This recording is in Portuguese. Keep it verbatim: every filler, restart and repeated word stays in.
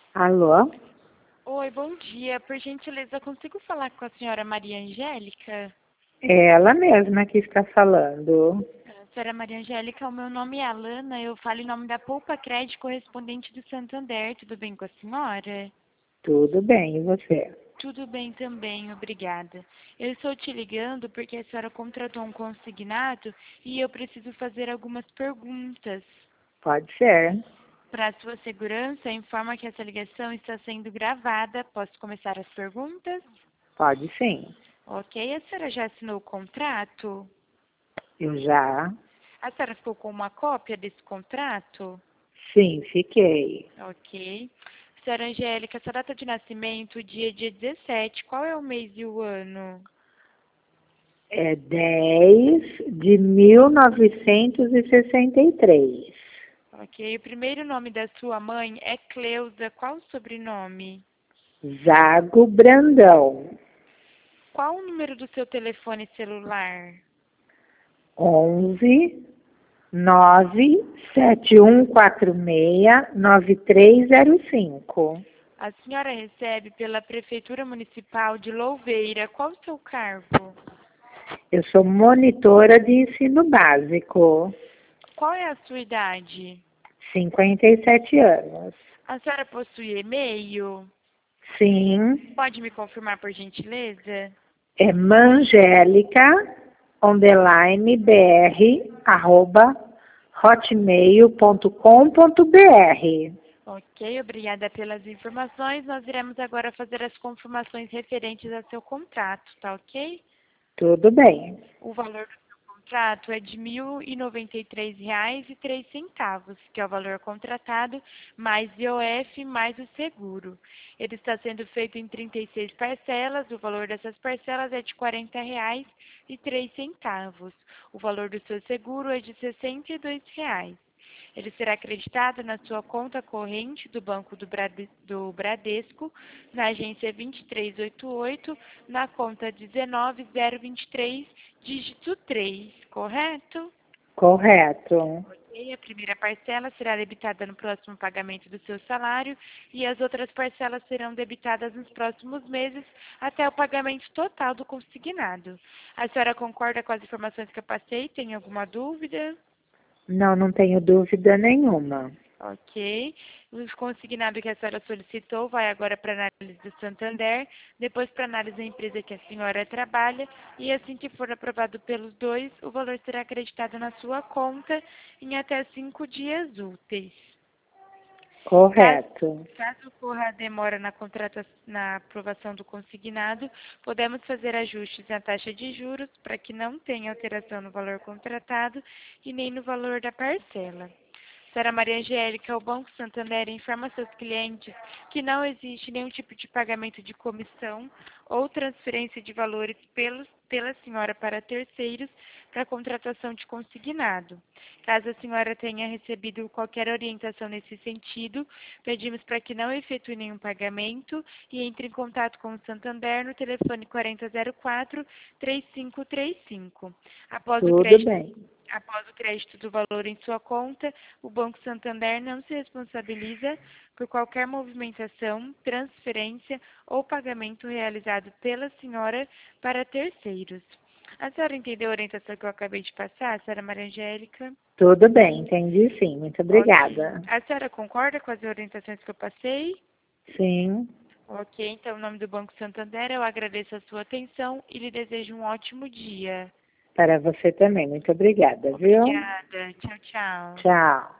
Alô? Oi, bom dia. Por gentileza, consigo falar com a senhora Maria Angélica? É ela mesma que está falando. Ah, senhora Maria Angélica, o meu nome é Alana, eu falo em nome da Poupa Crédito correspondente do Santander. Tudo bem com a senhora? Tudo bem, e você? Tudo bem também, obrigada. Eu estou te ligando porque a senhora contratou um consignado e eu preciso fazer algumas perguntas. Pode ser. Para sua segurança, informa que essa ligação está sendo gravada. Posso começar as perguntas? Pode sim. Ok, a senhora já assinou o contrato? Eu já? A senhora ficou com uma cópia desse contrato? Sim, fiquei. Ok. Senhora Angélica, sua data de nascimento, dia dia dezessete, qual é o mês e o ano? É dez de mil novecentos e sessenta e três. Ok, o primeiro nome da sua mãe é Cleusa, qual o sobrenome? Zago Brandão. Qual o número do seu telefone celular? onze nove sete um quatro seis nove três zero cinco. A senhora recebe pela Prefeitura Municipal de Louveira, qual o seu cargo? Eu sou monitora de ensino básico. Qual é a sua idade? cinquenta e sete anos. A senhora possui e-mail? Sim, Pode me confirmar, por gentileza? é mangélica, underline, br, arroba, hotmail ponto com ponto br. Ok, obrigada pelas informações. Nós iremos agora fazer as confirmações referentes ao seu contrato, tá ok? Tudo bem. O valor do seu contrato é de mil e noventa e três reais e três centavos, que é o valor contratado, mais I O F, mais o seguro. Ele está sendo feito em trinta e seis parcelas, o valor dessas parcelas é de quarenta reais e três centavos. O valor do seu seguro é de sessenta e dois reais. Ele será acreditado na sua conta corrente do Banco do, Brade- do Bradesco, na agência vinte e três oitenta e oito, na conta dezenove zero vinte e três, dígito três, correto? Correto. Ok, a primeira parcela será debitada no próximo pagamento do seu salário e as outras parcelas serão debitadas nos próximos meses até o pagamento total do consignado. A senhora concorda com as informações que eu passei? Tem alguma dúvida? Não, não tenho dúvida nenhuma. Ok. O consignado que a senhora solicitou vai agora para a análise do Santander, depois para a análise da empresa que a senhora trabalha, e assim que for aprovado pelos dois, o valor será acreditado na sua conta em até cinco dias úteis. Caso, Correto. caso ocorra a demora na, contrata, na aprovação do consignado, podemos fazer ajustes na taxa de juros para que não tenha alteração no valor contratado e nem no valor da parcela. Senhora Maria Angélica, o Banco Santander informa seus clientes que não existe nenhum tipo de pagamento de comissão ou transferência de valores pelos, pela senhora para terceiros para contratação de consignado. Caso a senhora tenha recebido qualquer orientação nesse sentido, pedimos para que não efetue nenhum pagamento e entre em contato com o Santander no telefone quarenta zero quatro, três cinco três cinco. Após o Tudo crédito bem. Após o crédito do valor em sua conta, o Banco Santander não se responsabiliza por qualquer movimentação, transferência ou pagamento realizado pela senhora para terceiros. A senhora entendeu a orientação que eu acabei de passar, senhora Maria Angélica? Tudo bem, entendi sim. Muito Ok. obrigada. A senhora concorda com as orientações que eu passei? Sim, Ok, então, em nome do Banco Santander, eu agradeço a sua atenção e lhe desejo um ótimo dia. para você também. Muito obrigada, viu? Obrigada. Tchau, tchau. Tchau.